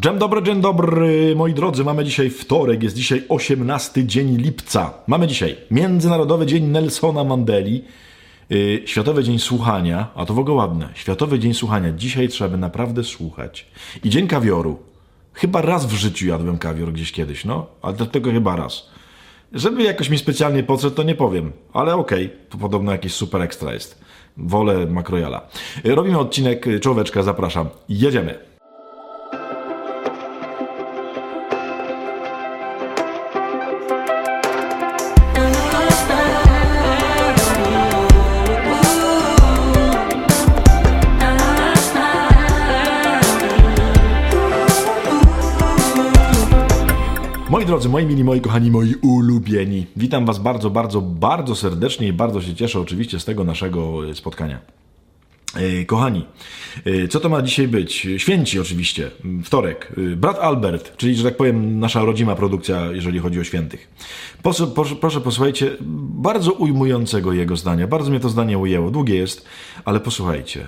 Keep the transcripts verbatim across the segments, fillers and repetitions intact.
Dzień dobry, dzień dobry, moi drodzy. Mamy dzisiaj wtorek, jest dzisiaj osiemnasty dzień lipca. Mamy dzisiaj Międzynarodowy Dzień Nelsona Mandeli, yy, Światowy Dzień Słuchania, a to w ogóle ładne, Światowy Dzień Słuchania. Dzisiaj trzeba naprawdę słuchać. I Dzień Kawioru. Chyba raz w życiu jadłem kawior gdzieś kiedyś, no, ale do tego chyba raz. Żeby jakoś mi specjalnie podszedł, to nie powiem, ale okej, okay, to podobno jakiś super ekstra jest. Wolę makrojala. Yy, robimy odcinek, czołóweczka, zapraszam. Jedziemy. Moi drodzy, moi mili, moi kochani, moi ulubieni, witam was bardzo, bardzo, bardzo serdecznie i bardzo się cieszę oczywiście z tego naszego spotkania. Kochani, co to ma dzisiaj być? Święci oczywiście, wtorek. Brat Albert, czyli, że tak powiem, nasza rodzima produkcja, jeżeli chodzi o świętych. Proszę, proszę, proszę posłuchajcie bardzo ujmującego jego zdania. Bardzo mnie to zdanie ujęło. Długie jest, ale posłuchajcie.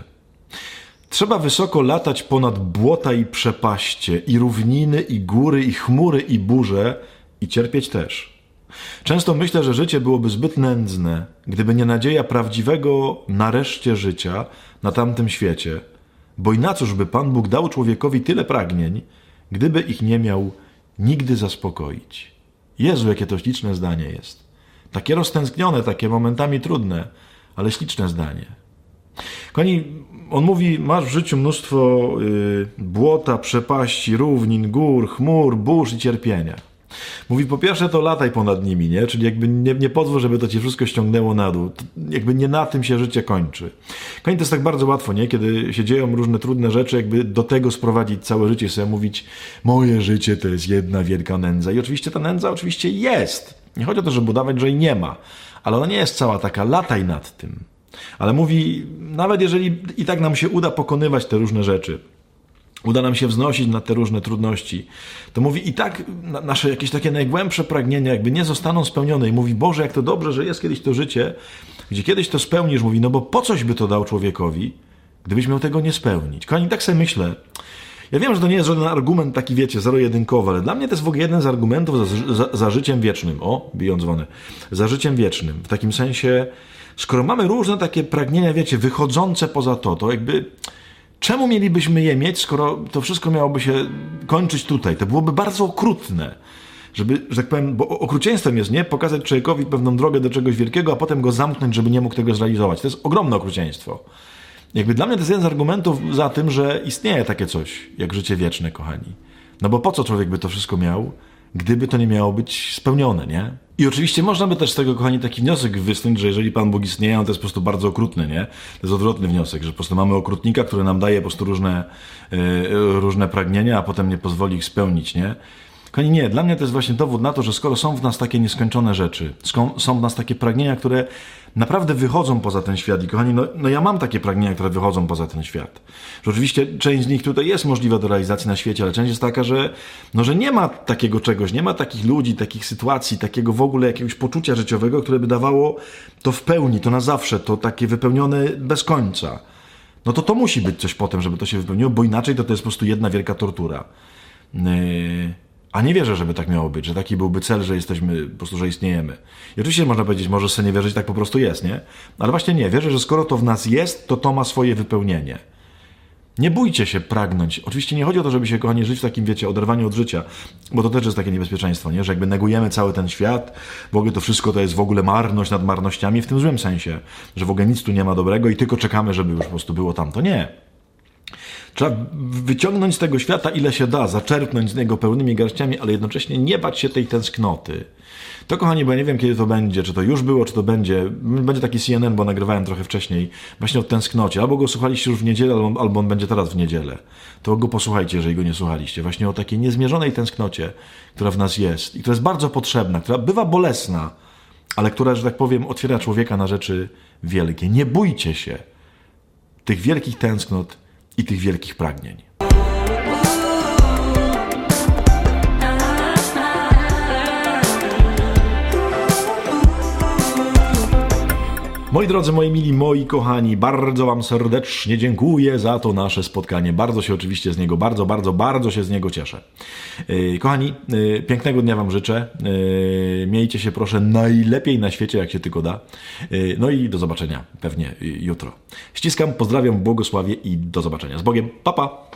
Trzeba wysoko latać ponad błota i przepaście, i równiny, i góry, i chmury, i burze, i cierpieć też. Często myślę, że życie byłoby zbyt nędzne, gdyby nie nadzieja prawdziwego nareszcie życia na tamtym świecie, bo i na cóż by Pan Bóg dał człowiekowi tyle pragnień, gdyby ich nie miał nigdy zaspokoić. Jezu, jakie to śliczne zdanie jest. Takie roztęsknione, takie momentami trudne, ale śliczne zdanie. Kochani, on mówi, masz w życiu mnóstwo yy, błota, przepaści, równin, gór, chmur, burz i cierpienia. Mówi, po pierwsze to lataj ponad nimi, nie? Czyli jakby nie, nie pozwól, żeby to cię wszystko ściągnęło na dół. To jakby nie na tym się życie kończy. Kochani, to jest tak bardzo łatwo, nie? Kiedy się dzieją różne trudne rzeczy, jakby do tego sprowadzić całe życie, sobie mówić, moje życie to jest jedna wielka nędza. I oczywiście ta nędza oczywiście jest. Nie chodzi o to, żeby udawać, że jej nie ma. Ale ona nie jest cała taka, lataj nad tym. Ale mówi, nawet jeżeli i tak nam się uda pokonywać te różne rzeczy, uda nam się wznosić na te różne trudności, to mówi, i tak nasze jakieś takie najgłębsze pragnienia jakby nie zostaną spełnione. I mówi, Boże, jak to dobrze, że jest kiedyś to życie, gdzie kiedyś to spełnisz. Mówi, no bo po coś by to dał człowiekowi, gdybyś miał tego nie spełnić. Kochani, tak sobie myślę. Ja wiem, że to nie jest żaden argument taki, wiecie, zero-jedynkowy, ale dla mnie to jest w ogóle jeden z argumentów za, za, za życiem wiecznym. O, biją dzwony. Za życiem wiecznym. W takim sensie, skoro mamy różne takie pragnienia, wiecie, wychodzące poza to, to jakby czemu mielibyśmy je mieć, skoro to wszystko miałoby się kończyć tutaj? To byłoby bardzo okrutne, żeby, że tak powiem, bo okrucieństwem jest, nie? Pokazać człowiekowi pewną drogę do czegoś wielkiego, a potem go zamknąć, żeby nie mógł tego zrealizować. To jest ogromne okrucieństwo. Jakby dla mnie to jest jeden z argumentów za tym, że istnieje takie coś, jak życie wieczne, kochani. No bo po co człowiek by to wszystko miał, gdyby to nie miało być spełnione, nie? I oczywiście można by też z tego, kochani, taki wniosek wysnuć, że jeżeli Pan Bóg istnieje, to jest po prostu bardzo okrutny, nie? To jest odwrotny wniosek, że po prostu mamy okrutnika, który nam daje po prostu różne, yy, różne pragnienia, a potem nie pozwoli ich spełnić, nie? Kochani, nie, dla mnie to jest właśnie dowód na to, że skoro są w nas takie nieskończone rzeczy, są w nas takie pragnienia, które naprawdę wychodzą poza ten świat i kochani, no, no ja mam takie pragnienia, które wychodzą poza ten świat. Że oczywiście część z nich tutaj jest możliwa do realizacji na świecie, ale część jest taka, że, no, że nie ma takiego czegoś, nie ma takich ludzi, takich sytuacji, takiego w ogóle jakiegoś poczucia życiowego, które by dawało to w pełni, to na zawsze, to takie wypełnione bez końca. No to to musi być coś potem, żeby to się wypełniło, bo inaczej to to jest po prostu jedna wielka tortura. Yy... A nie wierzę, żeby tak miało być, że taki byłby cel, że jesteśmy, po prostu, że istniejemy. I oczywiście można powiedzieć, możesz sobie nie wierzyć, tak po prostu jest, nie? Ale właśnie nie, wierzę, że skoro to w nas jest, to to ma swoje wypełnienie. Nie bójcie się pragnąć. Oczywiście nie chodzi o to, żeby się, kochani, żyć w takim, wiecie, oderwaniu od życia, bo to też jest takie niebezpieczeństwo, nie? Że jakby negujemy cały ten świat, w ogóle to wszystko to jest w ogóle marność nad marnościami, w tym złym sensie, że w ogóle nic tu nie ma dobrego i tylko czekamy, żeby już po prostu było tamto. Nie. Trzeba wyciągnąć z tego świata ile się da, zaczerpnąć z niego pełnymi garściami, ale jednocześnie nie bać się tej tęsknoty. To, kochani, bo ja nie wiem, kiedy to będzie, czy to już było, czy to będzie. Będzie taki C N N, bo nagrywałem trochę wcześniej, właśnie o tęsknocie. Albo go słuchaliście już w niedzielę, albo, albo on będzie teraz w niedzielę. To go posłuchajcie, jeżeli go nie słuchaliście. Właśnie o takiej niezmierzonej tęsknocie, która w nas jest i która jest bardzo potrzebna, która bywa bolesna, ale która, że tak powiem, otwiera człowieka na rzeczy wielkie. Nie bójcie się tych wielkich tęsknot i tych wielkich pragnień. Moi drodzy, moi mili, moi kochani, bardzo Wam serdecznie dziękuję za to nasze spotkanie. Bardzo się oczywiście z niego, bardzo, bardzo, bardzo się z niego cieszę. Kochani, pięknego dnia Wam życzę. Miejcie się proszę najlepiej na świecie, jak się tylko da. No i do zobaczenia pewnie jutro. Ściskam, pozdrawiam, błogosławię i do zobaczenia. Z Bogiem. Pa, pa!